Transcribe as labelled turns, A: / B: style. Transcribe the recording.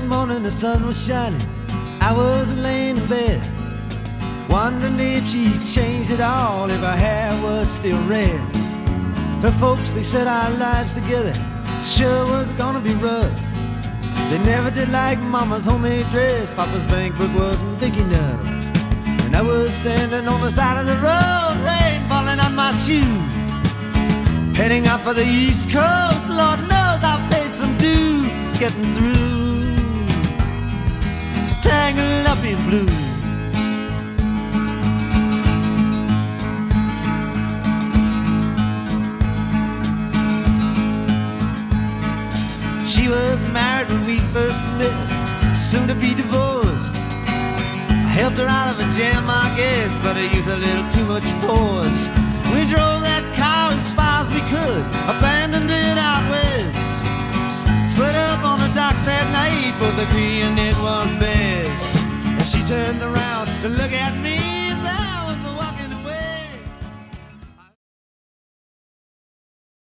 A: morning the sun was shining, I was laying in bed, wondering if she'd changed at all, if her hair was still red. Her folks, they said our lives together sure was gonna be rough. They never did like Mama's homemade dress, Papa's bankbook wasn't big enough. And I was standing on the side of the road, rain falling on my shoes, heading out for the East Coast. Lord knows I paid some dues getting through, tangled up in blue. She was married when we first met, soon to be divorced. I helped her out of a jam, I guess, but I used a little too much force. We drove that car as far as we could, abandoned it out west. Split up on the docks that night, both agreeing it was best. And she turned around to look at me,